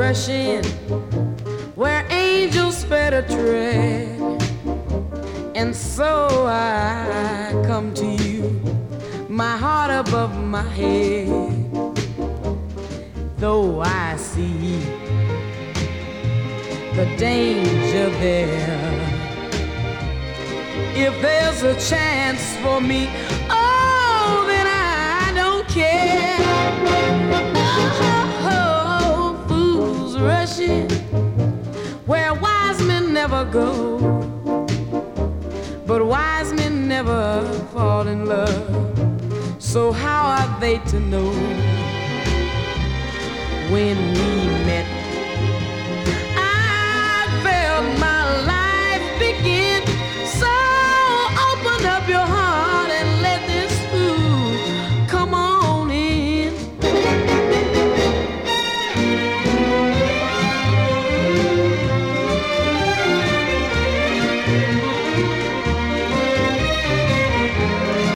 rushing where angels better tread. And so I come to you, my heart above my head. Though I see the danger there, if there's a chance for me, oh, then I don't care. Oh, fools rushing where wise men never go, but wise men never fall in love. So how are they to know when we met